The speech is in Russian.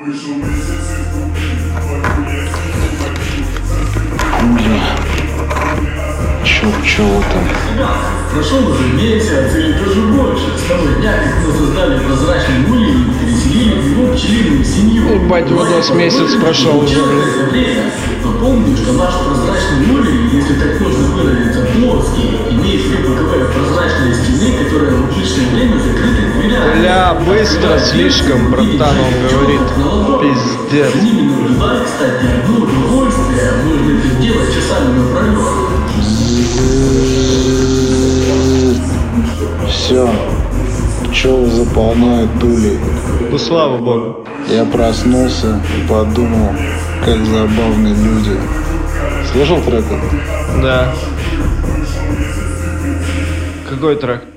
Чего там? Прошел уже месяц или даже больше. С того дня, как мы создали прозрачный улей и переселили в него пчелиную семью. Ебать, вот месяц прошел уже, блин. Но помню, что наш прозрачный улей, если так можно выразиться, плоский, имеет две боковые прозрачные стены, которые в обычное время закрыты дверями. Бля, быстро слишком, братан, он говорит. Пиздец. С ними наблюдать, кстати, одно удовольствие. Можно это делать часами напролет. Все, пчелы заполняют улей. Ну слава богу. Я проснулся и подумал, как забавны люди. Слышал трек этот? Да. Какой трек?